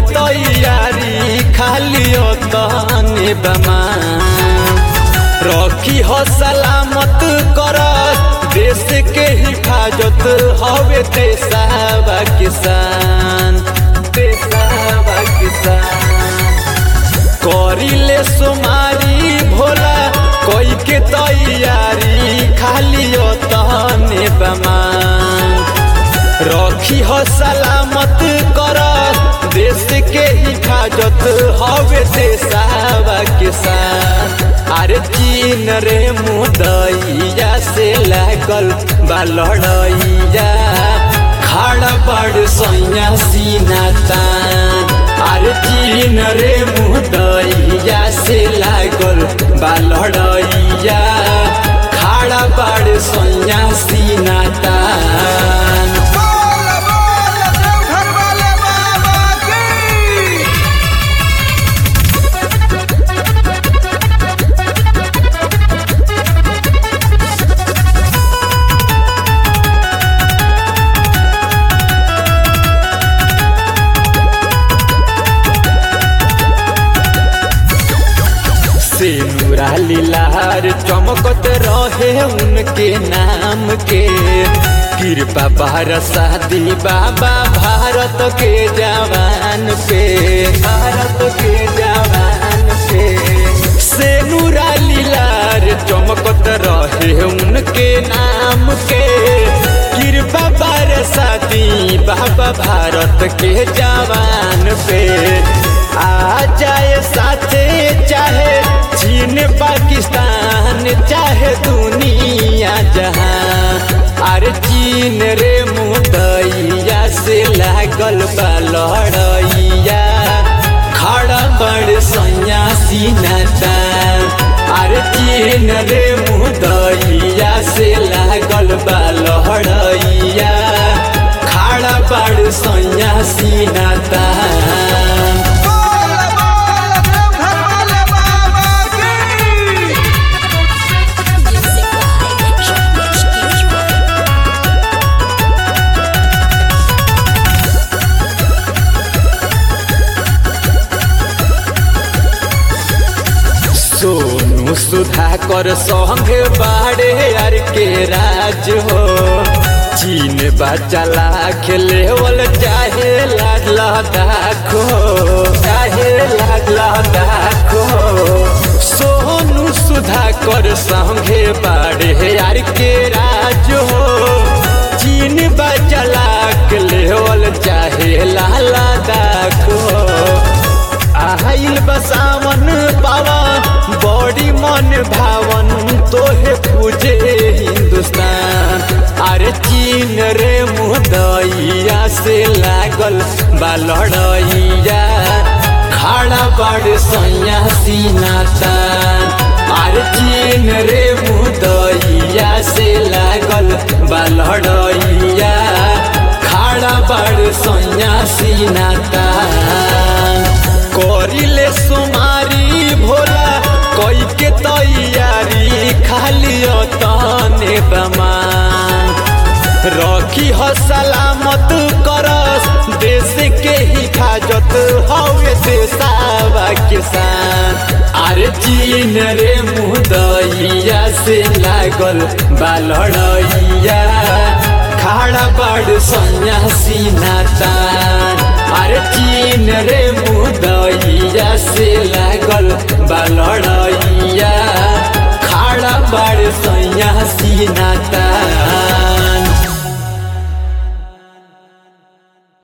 तैयारी खाली तने बमा रखी हो सलामत कर देश के हिफाजत हवे देशवा किसान करिले सुमारी भोला कोई के तैयारी खाली तने बमा रखी हो सलामत कर देश के हिफाजत हवे देशवा किसान। अरे चीन रे मुदैया से लागल बा लड़ैया खड़ा बड़ सैया सीना तान। अरे चीन रे मुदैया से लागल बा लड़ैया खड़ा बड़ सैया सीना तान। सेनुरा लीलार चमकत रहे उनके नाम के कृपा बरसाती बाबा भारत के जवान पे सेनुरा लीलार चमकत रहे उनके नाम के कृपा बरसाती बाबा भारत के जवान पे आ जाए साथे चाहे चीन पाकिस्तान चाहे दुनिया जहां। अरे चीन रे मुदैया से लागल बा लड़ैया खड़ा बड़ सैया सीना तान। अरे चीन रे मुदैया से लागल बा लड़ैया खड़ा बड़ सैया सीना तान। सोनू सुधाकर संगे बाड़े यार के राज हो चीन बच्चा खेलेवल चाहे लद्दाख सोनू सुधाकर संगे बाड़े यार के राज हो चीन बच्चा खेलेवल चाहे लद्दाख आइल बसावन पावन बड़ी मन भावन तोहे पूजे हिंदुस्तान। अरे चीन रे मुदैया से लागल बा लड़ैया खड़ा बड़ सैया सीना तान। अरे चीन रे मुदैया से लागल बा लड़ैया खड़ा बड़ सैया सीना तान। करिले सुमारी भोला कोई के तैयारी खाली तने बमा रखी हो सलामत कर देश के हिफाजत हवे देशवा किसान। अरे चीन रे मुदैया से लागल बा लड़ैया खड़ा बड़ सैया सीना तान। अरे चीन रे मुदैया से लागल बा लड़ैया खड़ा बड़ सैया सीना